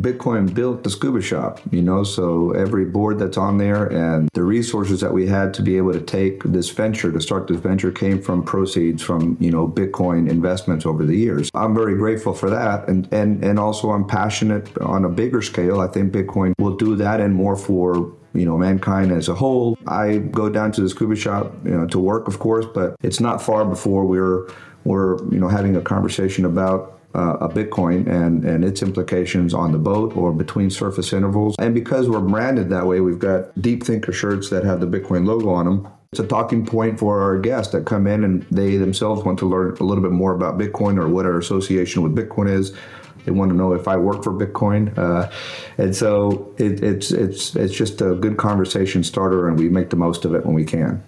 Bitcoin built the Scuba Shop, so every board that's on there and the resources that we had to be able to take this venture, to start this venture, came from proceeds from, Bitcoin investments over the years. I'm very grateful for that. And also I'm passionate on a bigger scale. I think Bitcoin will do that and more for mankind as a whole. I go down to the Scuba Shop, to work, of course, but it's not far before we're having a conversation about a Bitcoin and its implications on the boat or between surface intervals. And because we're branded that way, we've got Deep Thinker shirts that have the Bitcoin logo on them. It's a talking point for our guests that come in and they themselves want to learn a little bit more about Bitcoin or what our association with Bitcoin is. They want to know if I work for Bitcoin. And so it's just a good conversation starter, and we make the most of it when we can.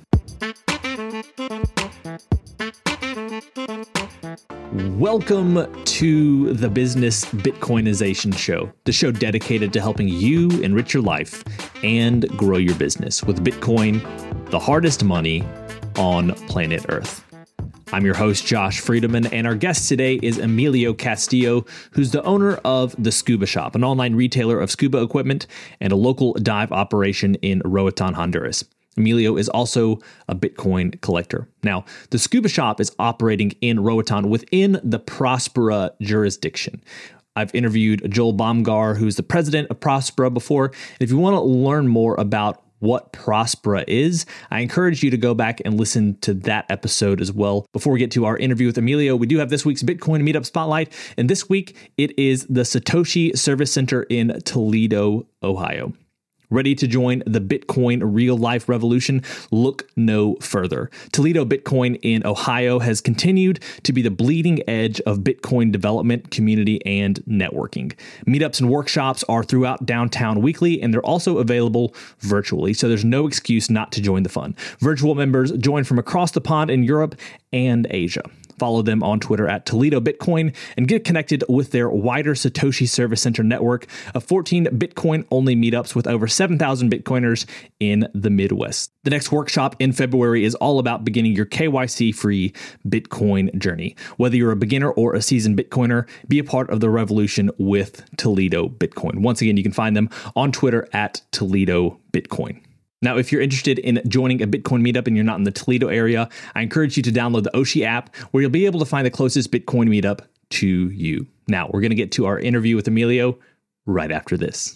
Welcome to the Business Bitcoinization Show, the show dedicated to helping you enrich your life and grow your business with Bitcoin, the hardest money on planet Earth. I'm your host, Josh Friedemann, and our guest today is Emilio Castillo, who's the owner of The Scuba Shop, an online retailer of scuba equipment and a local dive operation in Roatan, Honduras. Emilio is also a Bitcoin collector. Now, the Scuba Shop is operating in Roatan within the Prospera jurisdiction. I've interviewed Joel Baumgar, who's the president of Prospera, before. And if you want to learn more about what Prospera is, I encourage you to go back and listen to that episode as well. Before we get to our interview with Emilio, we do have this week's Bitcoin Meetup Spotlight. And this week, it is the Satoshi Service Center in Toledo, Ohio. Ready to join the Bitcoin real-life revolution? Look no further. Toledo Bitcoin in Ohio has continued to be the bleeding edge of Bitcoin development, community, and networking. Meetups and workshops are throughout downtown weekly, and they're also available virtually, so there's no excuse not to join the fun. Virtual members join from across the pond in Europe and Asia. Follow them on Twitter at Toledo Bitcoin and get connected with their wider Satoshi Service Center network of 14 Bitcoin-only meetups with over 7,000 Bitcoiners in the Midwest. The next workshop in February is all about beginning your KYC-free Bitcoin journey. Whether you're a beginner or a seasoned Bitcoiner, be a part of the revolution with Toledo Bitcoin. Once again, you can find them on Twitter at Toledo Bitcoin. Now, if you're interested in joining a Bitcoin meetup and you're not in the Toledo area, I encourage you to download the Oshi app, where you'll be able to find the closest Bitcoin meetup to you. Now, we're going to get to our interview with Emilio right after this.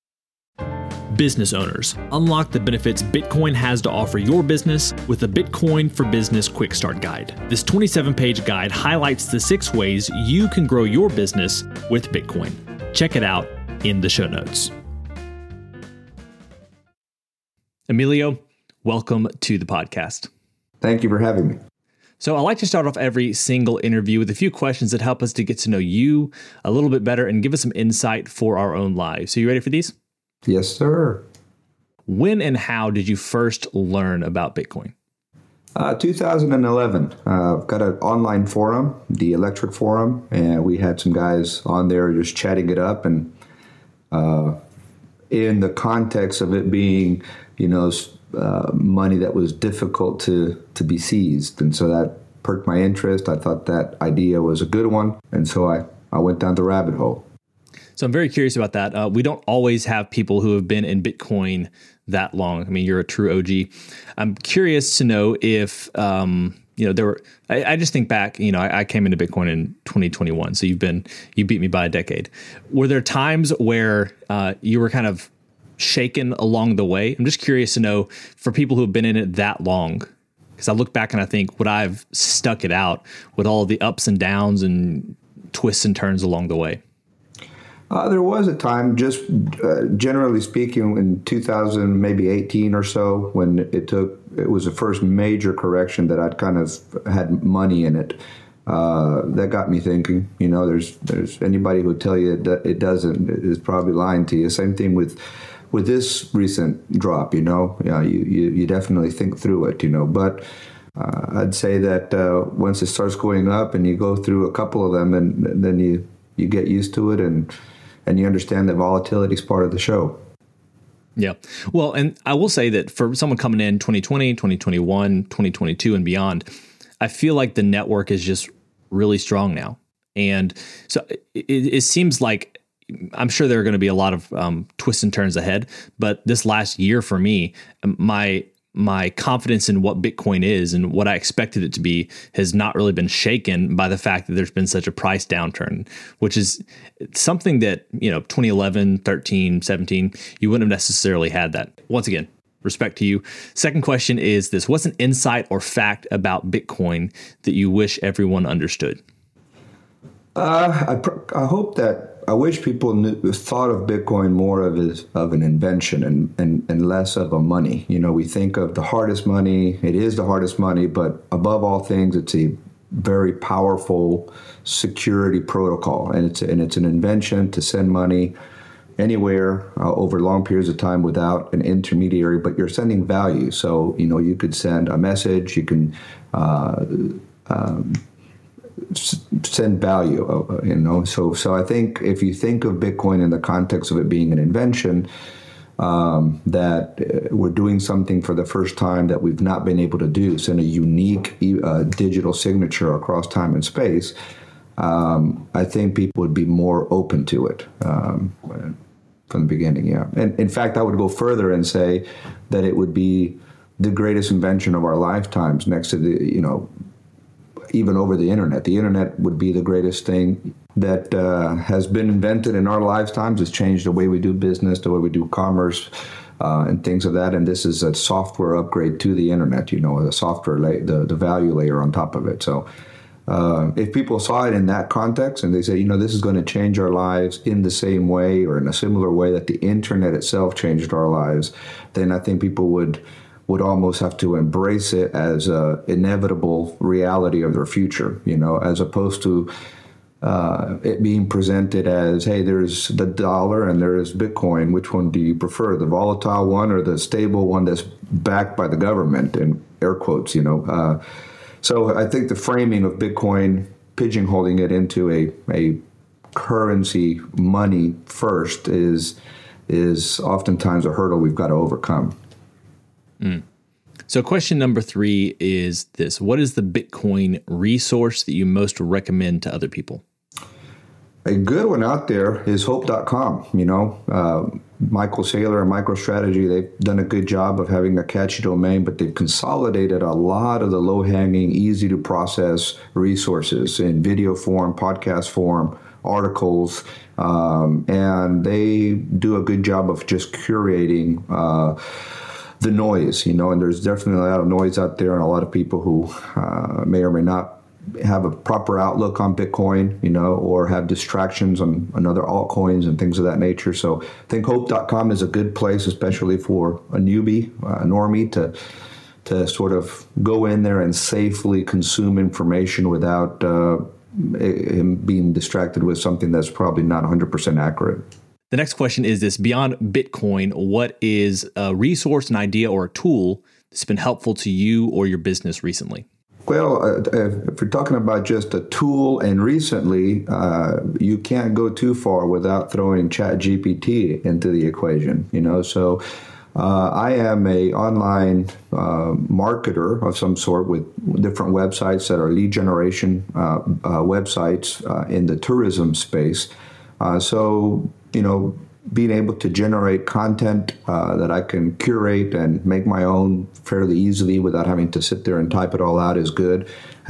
Business owners, unlock the benefits Bitcoin has to offer your business with the Bitcoin for Business Quick Start Guide. This 27-page guide highlights the 6 ways you can grow your business with Bitcoin. Check it out in the show notes. Emilio, welcome to the podcast. Thank you for having me. So I like to start off every single interview with a few questions that help us to get to know you a little bit better and give us some insight for our own lives. So you ready for these? Yes, sir. When and how did you first learn about Bitcoin? 2011. Got an online forum, the Electric Forum, and we had some guys on there just chatting it up. And in the context of it being money that was difficult to be seized. And so that perked my interest. I thought that idea was a good one. And so I went down the rabbit hole. So I'm very curious about that. We don't always have people who have been in Bitcoin that long. I mean, you're a true OG. I'm curious to know if, there were, I just think back, I came into Bitcoin in 2021. So you beat me by a decade. Were there times where you were kind of shaken along the way? I'm just curious to know, for people who have been in it that long, because I look back and I think, would I have stuck it out with all of the ups and downs and twists and turns along the way? There was a time, just generally speaking, in 2000, maybe 18 or so, when it was the first major correction that I'd kind of had money in it. That got me thinking. There's anybody who would tell you that it doesn't is probably lying to you. Same thing with this recent drop. You definitely think through it. But I'd say that once it starts going up and you go through a couple of them, and then you get used to it and you understand that volatility is part of the show. Yeah. Well, and I will say that for someone coming in 2020, 2021, 2022 and beyond, I feel like the network is just really strong now. And so it seems like I'm sure there are going to be a lot of twists and turns ahead, but this last year for me, my confidence in what Bitcoin is and what I expected it to be has not really been shaken by the fact that there's been such a price downturn, which is something that, 2011, 13, 17, you wouldn't have necessarily had that. Once again, respect to you. Second question is this: what's an insight or fact about Bitcoin that you wish everyone understood? I wish people thought of Bitcoin more of an invention and less of a money. We think of the hardest money. It is the hardest money, but above all things, it's a very powerful security protocol, and it's an invention to send money anywhere over long periods of time without an intermediary, but you're sending value. So, you could send a message, you can send value, So I think if you think of Bitcoin in the context of it being an invention, that we're doing something for the first time that we've not been able to do, send a unique digital signature across time and space, I think people would be more open to it from the beginning, yeah. And in fact, I would go further and say that it would be the greatest invention of our lifetimes next to the, even over the internet. The internet would be the greatest thing that has been invented in our lifetimes. It's changed the way we do business, the way we do commerce, and things of that. And this is a software upgrade to the internet, the software, the value layer on top of it. So if people saw it in that context and they say, this is going to change our lives in the same way or in a similar way that the internet itself changed our lives, then I think people would almost have to embrace it as a inevitable reality of their future, as opposed to it being presented as, hey, there's the dollar and there's Bitcoin. Which one do you prefer, the volatile one or the stable one that's backed by the government, in air quotes, So I think the framing of Bitcoin, pigeonholing it into a currency, money first, is oftentimes a hurdle we've got to overcome. So question number 3 is this: what is the Bitcoin resource that you most recommend to other people? A good one out there is hope.com. Michael Saylor and MicroStrategy, they've done a good job of having a catchy domain, but they've consolidated a lot of the low-hanging, easy-to-process resources in video form, podcast form, articles, and they do a good job of just curating the noise, and there's definitely a lot of noise out there, and a lot of people who may or may not have a proper outlook on Bitcoin, or have distractions on other altcoins and things of that nature. So I think hope.com is a good place, especially for a newbie, a normie, to sort of go in there and safely consume information without him being distracted with something that's probably not 100% accurate. The next question is this: beyond Bitcoin, what is a resource, an idea, or a tool that's been helpful to you or your business recently? Well, if you're talking about just a tool and recently, you can't go too far without throwing ChatGPT into the equation, So I am a online marketer of some sort with different websites that are lead generation websites in the tourism space. So being able to generate content that I can curate and make my own fairly easily without having to sit there and type it all out is good.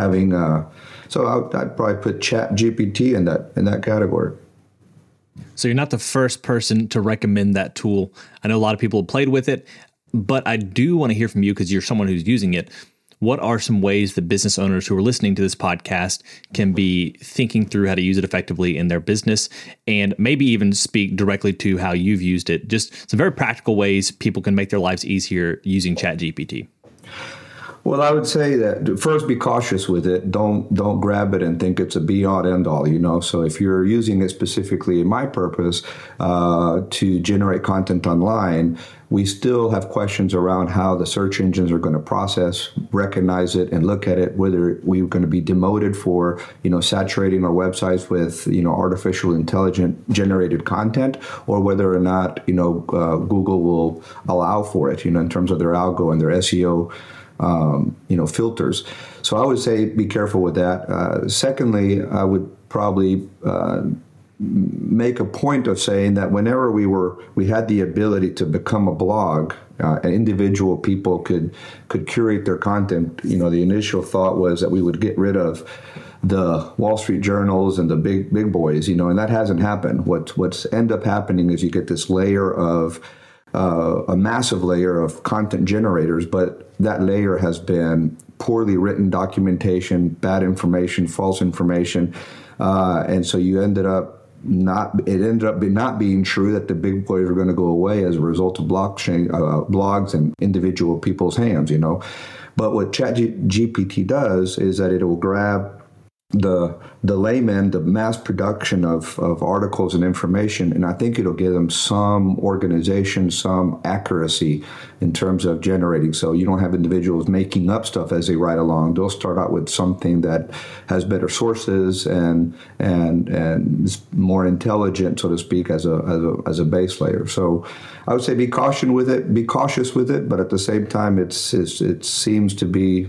So I'd probably put ChatGPT in that category. So you're not the first person to recommend that tool. I know a lot of people have played with it, but I do want to hear from you because you're someone who's using it. What are some ways that business owners who are listening to this podcast can be thinking through how to use it effectively in their business, and maybe even speak directly to how you've used it? Just some very practical ways people can make their lives easier using ChatGPT. Well, I would say that first, be cautious with it. Don't grab it and think it's a be-all, end-all, So if you're using it specifically in my purpose to generate content online, we still have questions around how the search engines are going to process, recognize it, and look at it, whether we're going to be demoted for, saturating our websites with, artificial intelligence generated content, or whether or not, Google will allow for it, in terms of their algo and their SEO filters. So I would say be careful with that. Secondly, I would probably make a point of saying that whenever we had the ability to become a blog, individual people could curate their content. The initial thought was that we would get rid of the Wall Street journals and the big boys, and that hasn't happened. What's end up happening is you get this layer of a massive layer of content generators, but that layer has been poorly written documentation, bad information, false information, and so it ended up not being true that the big boys are going to go away as a result of blogs and individual people's hands. But what ChatGPT does is that it will grab the layman, the mass production of articles and information, and I think it'll give them some organization, some accuracy in terms of generating. So you don't have individuals making up stuff as they write along. They'll start out with something that has better sources and is more intelligent, so to speak, as a base layer. So I would say be cautious with it, but at the same time, it seems to be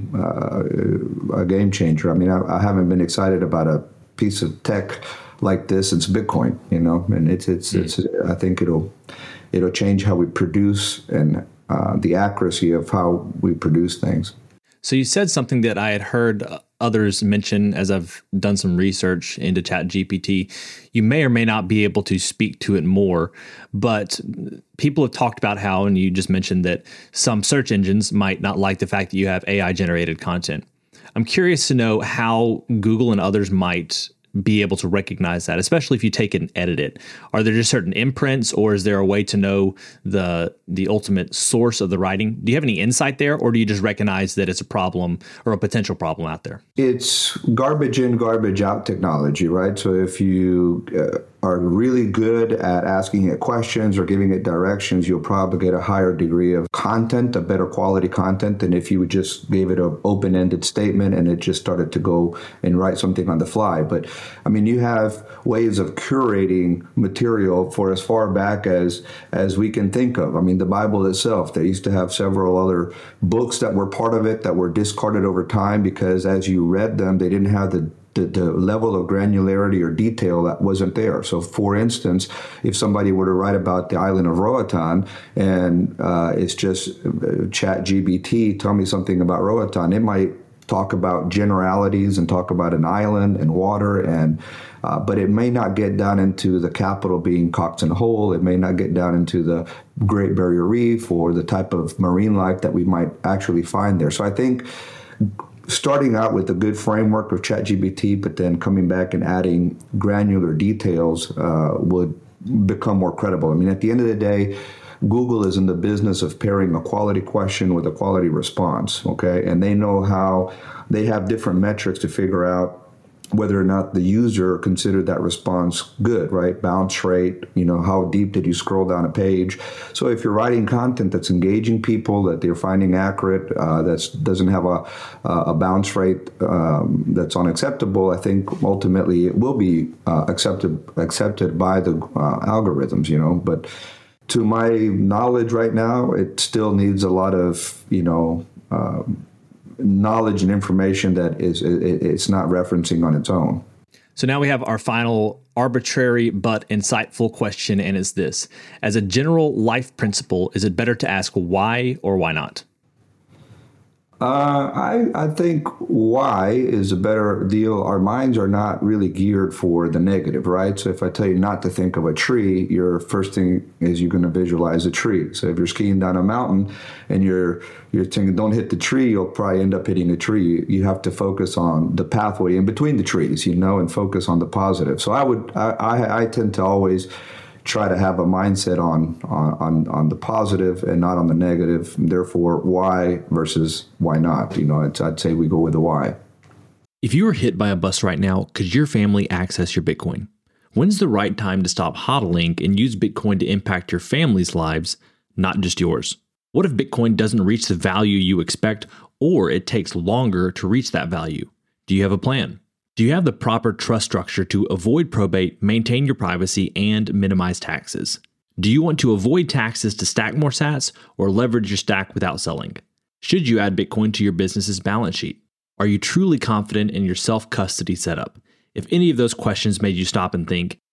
a game changer. I mean, I haven't been excited about a piece of tech like this since Bitcoin, and it's I think it'll change how we produce and the accuracy of how we produce things. So you said something that I had heard others mention as I've done some research into ChatGPT. You may or may not be able to speak to it more, but people have talked about how, and you just mentioned that some search engines might not like the fact that you have AI generated content. I'm curious to know how Google and others might be able to recognize that, especially if you take it and edit it. Are there just certain imprints, or is there a way to know the ultimate source of the writing? Do you have any insight there, or do you just recognize that it's a problem or a potential problem out there? It's garbage in, garbage out technology, right? So if you are really good at asking it questions or giving it directions, you'll probably get a higher degree of content, a better quality content, than if you just gave it an open-ended statement and it just started to go and write something on the fly. But I mean, you have ways of curating material for as far back as we can think of. I mean, the Bible itself, they used to have several other books that were part of it that were discarded over time because as you read them, they didn't have the level of granularity or detail that wasn't there. So, for instance, if somebody were to write about the island of Roatan and it's just ChatGPT, tell me something about Roatan, it might talk about generalities and talk about an island and water, and but it may not get down into the capital being Coxon Hole. It may not get down into the Great Barrier Reef or the type of marine life that we might actually find there. So I think starting out with a good framework of ChatGPT, but then coming back and adding granular details would become more credible. I mean, at the end of the day, Google is in the business of pairing a quality question with a quality response, okay? And they know how they have different metrics to figure out whether or not the user considered that response good, right? Bounce rate, how deep did you scroll down a page? So if you're writing content that's engaging people, that they're finding accurate, that doesn't have a bounce rate that's unacceptable, I think ultimately it will be accepted by the algorithms, But to my knowledge right now, it still needs a lot of, knowledge and information that it's not referencing on its own. So now we have our final arbitrary but insightful question, and it's this. As a general life principle, is it better to ask why or why not? I think why is a better deal. Our minds are not really geared for the negative, right? So if I tell you not to think of a tree, your first thing is you're going to visualize a tree. So if you're skiing down a mountain and you're thinking don't hit the tree, you'll probably end up hitting a tree. You have to focus on the pathway in between the trees, and focus on the positive. So I tend to always try to have a mindset on the positive and not on the negative. Therefore, why versus why not? I'd say we go with the why. If you were hit by a bus right now, could your family access your Bitcoin? When's the right time to stop hodling and use Bitcoin to impact your family's lives, not just yours? What if Bitcoin doesn't reach the value you expect, or it takes longer to reach that value? Do you have a plan? Do you have the proper trust structure to avoid probate, maintain your privacy, and minimize taxes? Do you want to avoid taxes to stack more sats or leverage your stack without selling? Should you add Bitcoin to your business's balance sheet? Are you truly confident in your self-custody setup? If any of those questions made you stop and think,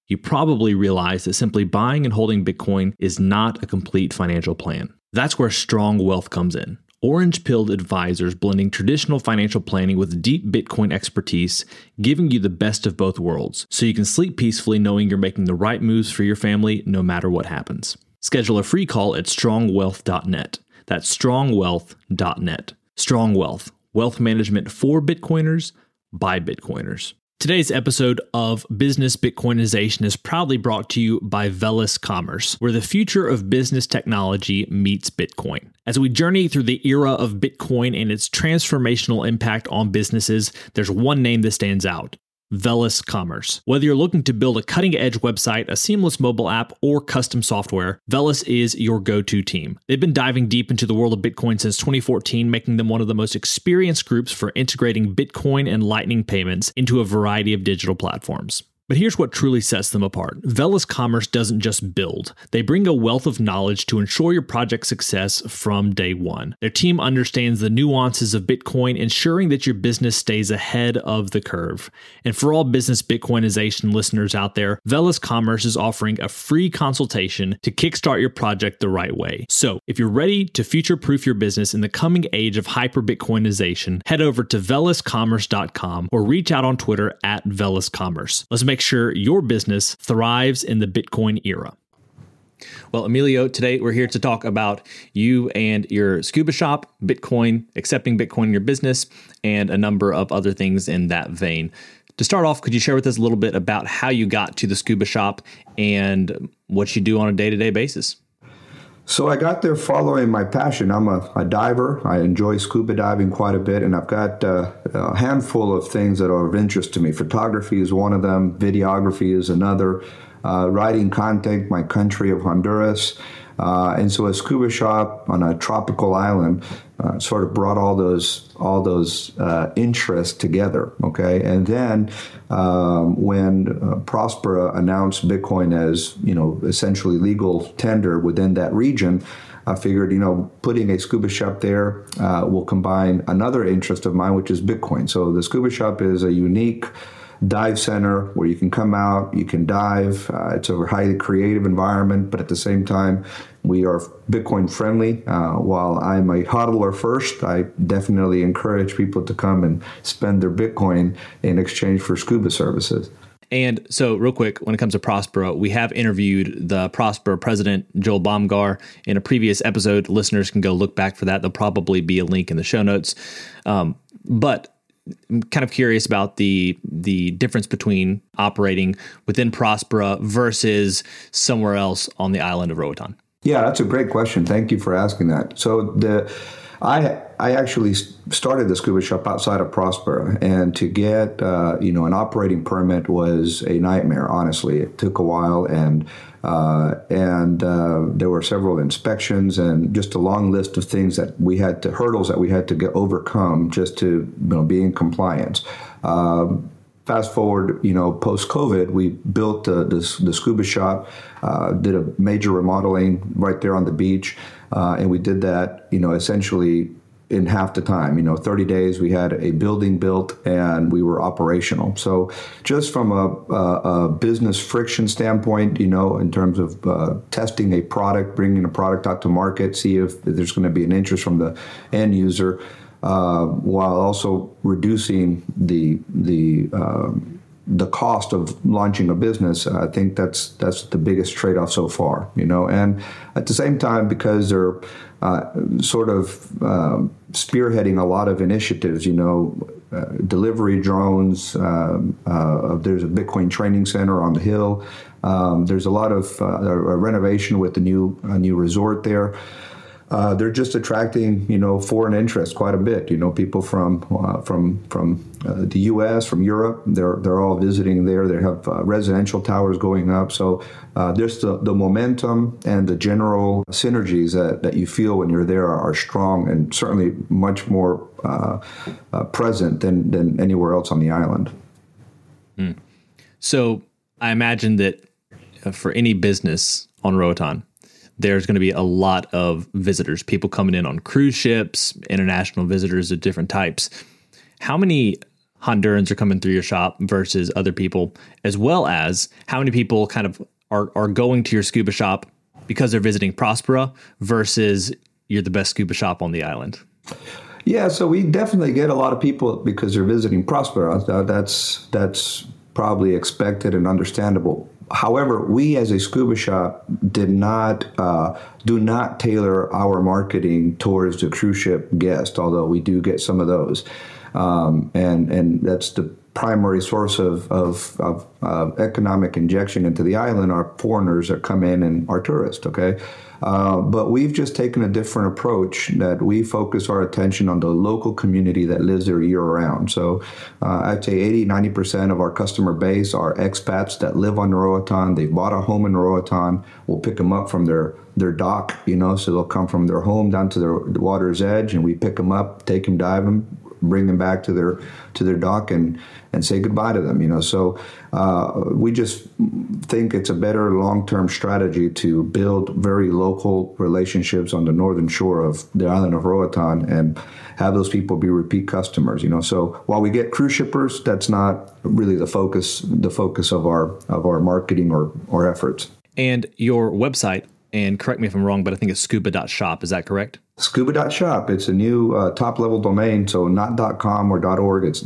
you probably realize that simply buying and holding Bitcoin is not a complete financial plan. That's where Strong Wealth comes in. Orange-pilled advisors blending traditional financial planning with deep Bitcoin expertise, giving you the best of both worlds, so you can sleep peacefully knowing you're making the right moves for your family no matter what happens. Schedule a free call at strongwealth.net. That's strongwealth.net. Strong Wealth, wealth management for Bitcoiners by Bitcoiners. Today's episode of Business Bitcoinization is proudly brought to you by Velis Commerce, where the future of business technology meets Bitcoin. As we journey through the era of Bitcoin and its transformational impact on businesses, there's one name that stands out: Velis Commerce. Whether you're looking to build a cutting-edge website, a seamless mobile app, or custom software, Velis is your go-to team. They've been diving deep into the world of Bitcoin since 2014, making them one of the most experienced groups for integrating Bitcoin and Lightning payments into a variety of digital platforms. But here's what truly sets them apart. Velis Commerce doesn't just build. They bring a wealth of knowledge to ensure your project's success from day one. Their team understands the nuances of Bitcoin, ensuring that your business stays ahead of the curve. And for all business Bitcoinization listeners out there, Velis Commerce is offering a free consultation to kickstart your project the right way. So if you're ready to future-proof your business in the coming age of hyper-Bitcoinization, head over to veliscommerce.com or reach out on Twitter at veliscommerce. Let's make sure your business thrives in the Bitcoin era. Well, Emilio, today we're here to talk about you and your Scuba Shop, Bitcoin, accepting Bitcoin in your business, and a number of other things in that vein. To start off, could you share with us a little bit about how you got to the Scuba Shop and what you do on a day-to-day basis? So I got there following my passion. I'm a diver. I enjoy scuba diving quite a bit, and I've got a handful of things that are of interest to me. Photography is one of them. Videography is another. Writing content, my country of Honduras. And so a scuba shop on a tropical island sort of brought all those interests together. Okay, and then when Prospera announced Bitcoin as essentially legal tender within that region, I figured putting a scuba shop there will combine another interest of mine, which is Bitcoin. So the scuba shop is a unique dive center where you can come out, you can dive. It's a highly creative environment, but at the same time, we are Bitcoin friendly. While I'm a hodler first, I definitely encourage people to come and spend their Bitcoin in exchange for scuba services. And so real quick, when it comes to Prospera, we have interviewed the Prospera president, Joel Baumgar, in a previous episode. Listeners can go look back for that. There'll probably be a link in the show notes. But I'm kind of curious about the difference between operating within Prospera versus somewhere else on the island of Roatan. Yeah, that's a great question. Thank you for asking that. So I actually started the scuba shop outside of Prospera, and to get an operating permit was a nightmare. Honestly, it took a while, and there were several inspections and just a long list of things hurdles that we had to overcome just to be in compliance. Fast forward, post-COVID, we built the scuba shop, did a major remodeling right there on the beach, and we did that, essentially in half the time. 30 days, we had a building built and we were operational. So just from a business friction standpoint, in terms of testing a product, bringing a product out to market, see if there's going to be an interest from the end user, while also reducing the cost of launching a business. I think that's the biggest trade-off so far, and at the same time, because they're sort of spearheading a lot of initiatives, delivery drones, there's a Bitcoin training center on the hill. There's a lot of renovation with the new resort there. They're just attracting, foreign interest quite a bit. People from the U.S., from Europe, they're all visiting there. They have residential towers going up. So there's the momentum and the general synergies that you feel when you're there are strong and certainly much more present than anywhere else on the island. Mm. So I imagine that for any business on Roatan, there's going to be a lot of visitors, people coming in on cruise ships, international visitors of different types. How many Hondurans are coming through your shop versus other people, as well as how many people kind of are going to your scuba shop because they're visiting Prospera versus you're the best scuba shop on the island? Yeah, so we definitely get a lot of people because they're visiting Prospera. That's probably expected and understandable. However, we as a scuba shop do not tailor our marketing towards the cruise ship guest, although we do get some of those, and that's the primary source of economic injection into the island are foreigners that come in and are tourists. Okay. But we've just taken a different approach that we focus our attention on the local community that lives there year round. So I'd say 80-90% of our customer base are expats that live on Roatan. They've bought a home in Roatan. We'll pick them up from their dock, so they'll come from their home down to the water's edge, and we pick them up, take them diving, bring them back to their dock and say goodbye to them. So we just think it's a better long-term strategy to build very local relationships on the northern shore of the island of Roatan and have those people be repeat customers. So while we get cruise shippers, that's not really the focus of our marketing or efforts. And your website, and correct me if I'm wrong, but I think it's scuba.shop. Is that correct? Scuba.shop. It's a new top-level domain, so not .com or .org. It's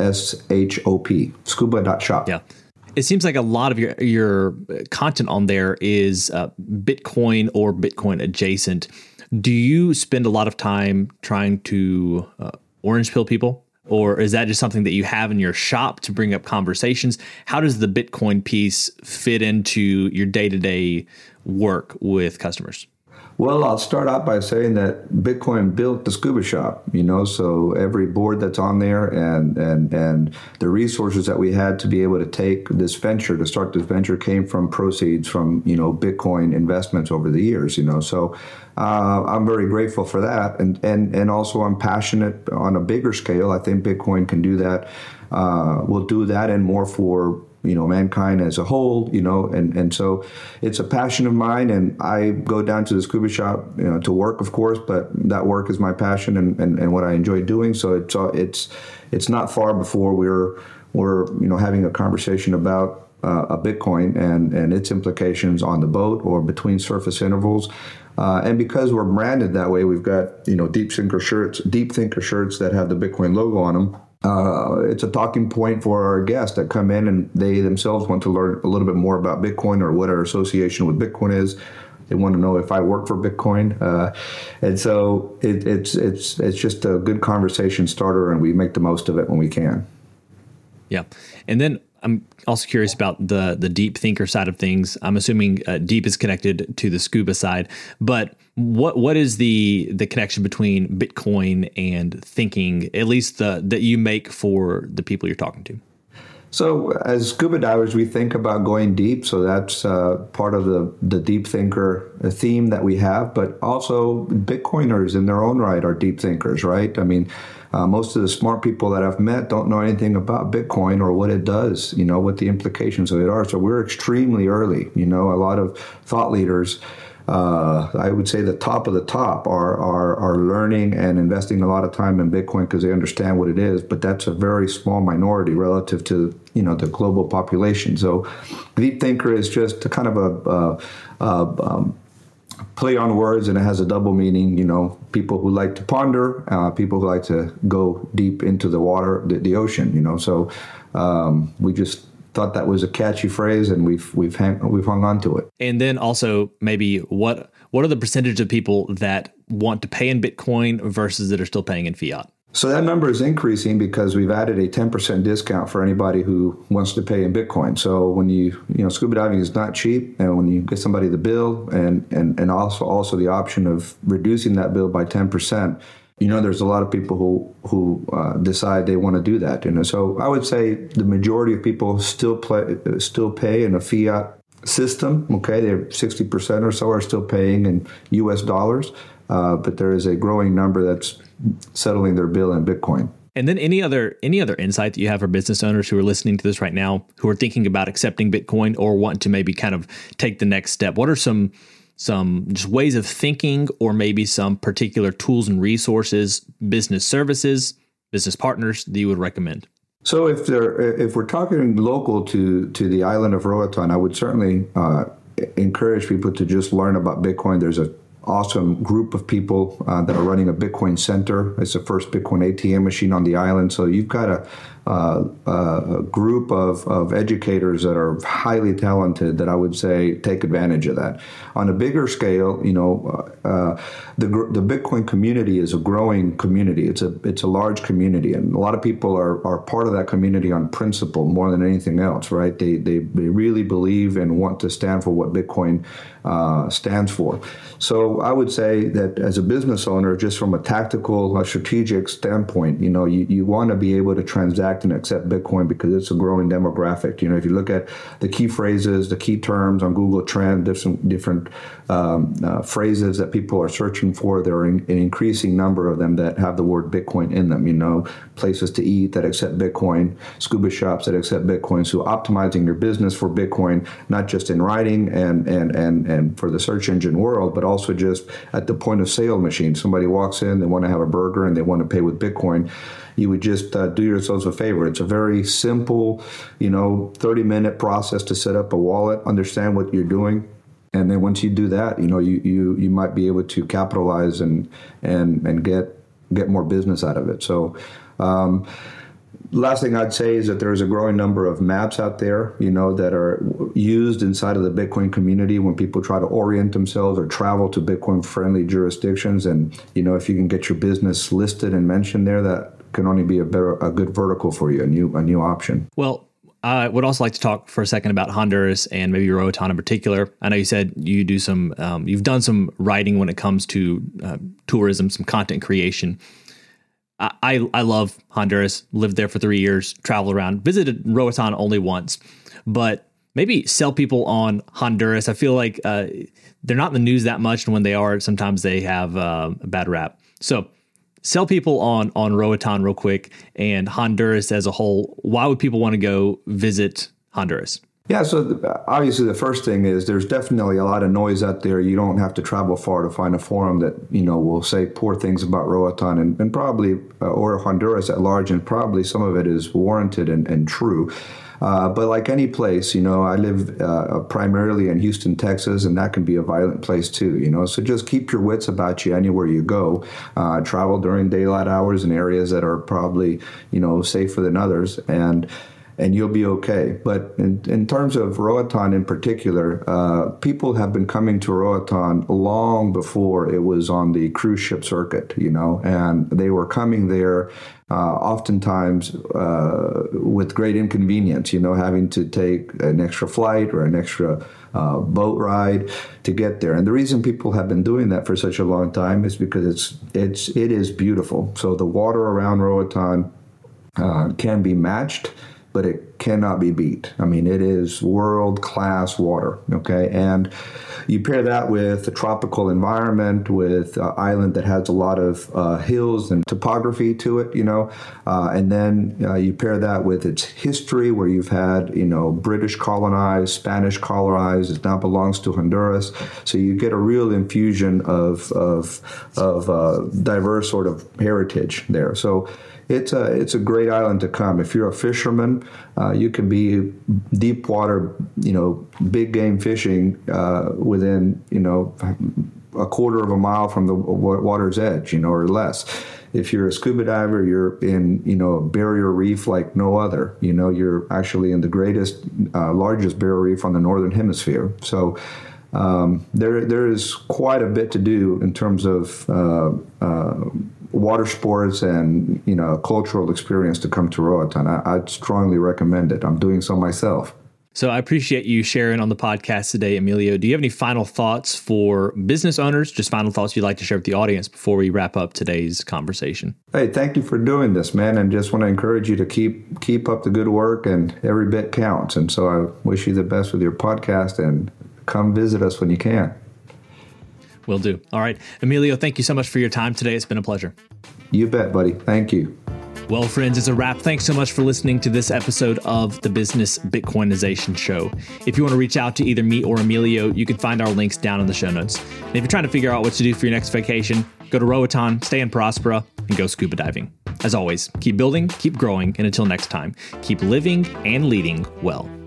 .shop. Scuba.shop. Yeah. It seems like a lot of your content on there is Bitcoin or Bitcoin adjacent. Do you spend a lot of time trying to orange pill people? Or is that just something that you have in your shop to bring up conversations? How does the Bitcoin piece fit into your day-to-day work with customers? Well, I'll start out by saying that Bitcoin built the scuba shop, so every board that's on there and the resources that we had to be able to take this venture, to start this venture, came from proceeds from, Bitcoin investments over the years, So I'm very grateful for that. And also I'm passionate on a bigger scale. I think Bitcoin can do that. We'll do that and more for mankind as a whole, and so it's a passion of mine, and I go down to the scuba shop, to work, of course, but that work is my passion and what I enjoy doing. So it's not far before we're having a conversation about a Bitcoin and its implications on the boat or between surface intervals. And because we're branded that way, we've got, deep thinker shirts that have the Bitcoin logo on them. It's a talking point for our guests that come in and they themselves want to learn a little bit more about Bitcoin or what our association with Bitcoin is. They want to know if I work for Bitcoin. And so it's just a good conversation starter, and we make the most of it when we can. Yeah. And then I'm also curious about the deep thinker side of things. I'm assuming deep is connected to the scuba side, but what is the connection between Bitcoin and thinking, at least that you make for the people you're talking to? So as scuba divers, we think about going deep. So that's part of the deep thinker theme that we have. But also Bitcoiners in their own right are deep thinkers, right? I mean, most of the smart people that I've met don't know anything about Bitcoin or what it does, what the implications of it are. So we're extremely early. A lot of thought leaders, I would say the top of the top are learning and investing a lot of time in Bitcoin because they understand what it is, but that's a very small minority relative to, the global population. So deep thinker is just a kind of a play on words, and it has a double meaning, people who like to ponder, people who like to go deep into the water, the ocean, so we just thought that was a catchy phrase, and we've hung on to it. And then also maybe what are the percentage of people that want to pay in Bitcoin versus that are still paying in fiat? So that number is increasing because we've added a 10% discount for anybody who wants to pay in Bitcoin. So when scuba diving is not cheap, and when you get somebody the bill and also the option of reducing that bill by 10%, there's a lot of people who decide they want to do that. So I would say the majority of people still pay in a fiat system. Okay, they're 60% or so are still paying in U.S. dollars, but there is a growing number that's settling their bill in Bitcoin. And then any other insight that you have for business owners who are listening to this right now, who are thinking about accepting Bitcoin or want to maybe kind of take the next step? What are some just ways of thinking, or maybe some particular tools and resources, business services, business partners that you would recommend? So if we're talking local to the island of Roatan, I would certainly encourage people to just learn about Bitcoin. There's an awesome group of people that are running a Bitcoin center. It's the first Bitcoin ATM machine on the island. So you've got a group of educators that are highly talented that I would say take advantage of that. On a bigger scale, the Bitcoin community is a growing community. It's a large community, and a lot of people are part of that community on principle more than anything else, right? They really believe and want to stand for what Bitcoin stands for. So I would say that as a business owner, just from a tactical, strategic standpoint, you want to be able to transact and accept Bitcoin because it's a growing demographic. If you look at the key phrases, the key terms on Google Trend, different phrases that people are searching for, there are an increasing number of them that have the word Bitcoin in them. Places to eat that accept Bitcoin, scuba shops that accept Bitcoin. So optimizing your business for Bitcoin, not just in writing and for the search engine world, but also just at the point of sale machine. Somebody walks in, they want to have a burger and they want to pay with Bitcoin. You would just do yourselves a favor. It's a very simple, 30-minute process to set up a wallet, understand what you're doing. And then once you do that, you might be able to capitalize and get more business out of it. So last thing I'd say is that there's a growing number of maps out there, that are used inside of the Bitcoin community when people try to orient themselves or travel to Bitcoin-friendly jurisdictions. And, if you can get your business listed and mentioned there, that can only be a good vertical for you, a new option. Well, I would also like to talk for a second about Honduras and maybe Roatan in particular. I know you said you do you've done some writing when it comes to tourism, some content creation. I love Honduras, lived there for 3 years, traveled around, visited Roatan only once, but maybe sell people on Honduras. I feel like they're not in the news that much, and when they are, sometimes they have a bad rap. So sell people on Roatan real quick and Honduras as a whole. Why would people want to go visit Honduras? Yeah, so obviously the first thing is there's definitely a lot of noise out there. You don't have to travel far to find a forum that, will say poor things about Roatan and probably, or Honduras at large, and probably some of it is warranted and true. But like any place, I live primarily in Houston, Texas, and that can be a violent place too, So just keep your wits about you anywhere you go. Travel during daylight hours in areas that are probably, safer than others, and you'll be okay. But in terms of Roatan in particular, people have been coming to Roatan long before it was on the cruise ship circuit, and they were coming there oftentimes with great inconvenience, having to take an extra flight or an extra boat ride to get there. And the reason people have been doing that for such a long time is because it is beautiful. So the water around Roatan can be matched, but it cannot be beat. I mean, it is world-class water, okay? And you pair that with a tropical environment, with an island that has a lot of hills and topography to it, and then you pair that with its history where you've had, British colonized, Spanish colonized, it now belongs to Honduras. So you get a real infusion of diverse sort of heritage there. So it's a great island to come. If you're a fisherman, you can be deep water, big game fishing within, a quarter of a mile from the water's edge, or less. If you're a scuba diver, you're in, a barrier reef like no other. You're actually in the greatest, largest barrier reef on the northern hemisphere. So there is quite a bit to do in terms of water sports and cultural experience to come to Roatan. I'd strongly recommend it. I'm doing so myself. So I appreciate you sharing on the podcast today, Emilio. Do you have any final thoughts for business owners? Just final thoughts you'd like to share with the audience before we wrap up today's conversation? Hey, thank you for doing this, man. And just want to encourage you to keep up the good work, and every bit counts. And so I wish you the best with your podcast, and come visit us when you can. Will do. All right. Emilio, thank you so much for your time today. It's been a pleasure. You bet, buddy. Thank you. Well, friends, it's a wrap. Thanks so much for listening to this episode of the Business Bitcoinization Show. If you want to reach out to either me or Emilio, you can find our links down in the show notes. And if you're trying to figure out what to do for your next vacation, go to Roatan, stay in Prospera, and go scuba diving. As always, keep building, keep growing, and until next time, keep living and leading well.